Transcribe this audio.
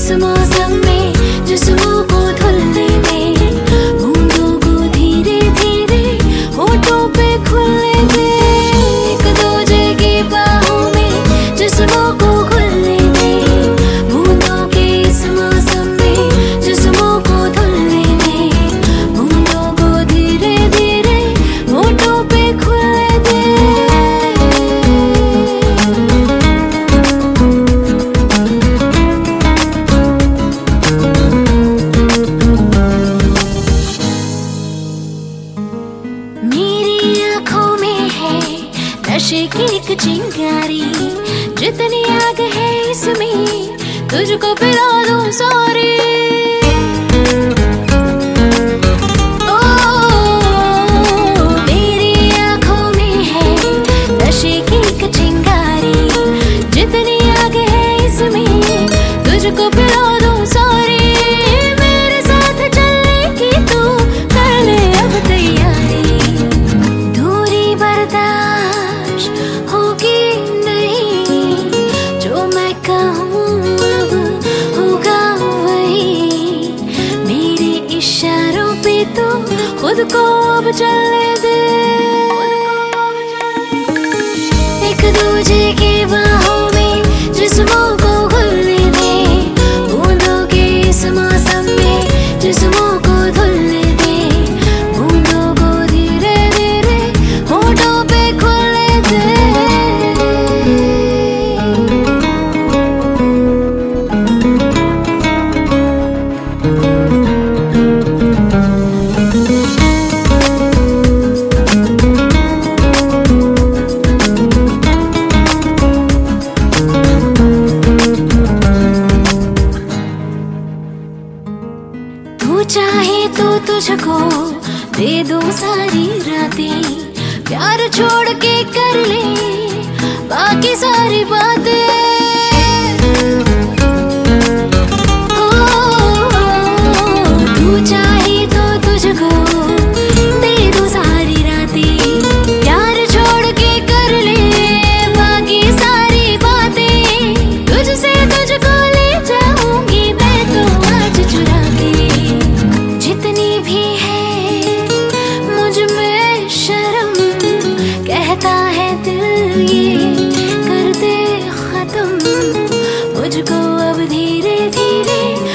इस मौसम में जिस्मों को धुलने दे, बूंदों को धीरे धीरे होठों पे खुलने दे। एक दूजे की बाहों में जिस्मों को खुलने दे, बूंदों के इस मौसम में जिस्मों को धुलने दे, बूंदों को धीरे धीरे होठों पे खुलने दे। मेरी आँखों में है नशे की एक चिंगारी, जितनी आग है इसमें तुझको पिला दूं सारी। ओ मेरी आँखों में है नशे की एक चिंगारी, जितनी आग है इसमें तुझको पिला दूं सारी। मेरे साथ चलने की तू कर ले अब तैयारी, दूरी बर्दाश्त होगी नहीं, जो मैं कहूँ अब होगा वही। मेरे इशारों पे तो खुद को अब चलने दे, एक दूजे की बाहों में जिस्मों को खुलने दे, बूंदों के इस मौसम में जिस्मों को धुलने दे, बूंदों को धीरे धीरे होठों पे खुलने दे। तू चाहे तो तुझको दे दूं सारी रातें, प्यार छोड़ के कर ले बाकी सारी बातें। ओ, तू चाहे तो तुझको दे दूं सारी रातें, प्यार छोड़ के कर ले बाकी सारी बातें। तुझसे तुझको ले जाऊंगी मैं तो आज चुरा के, जितनी भी है मुझ में शर्म, कहता है दिल ये कर दे खत्म, मुझको अब धीरे धीरे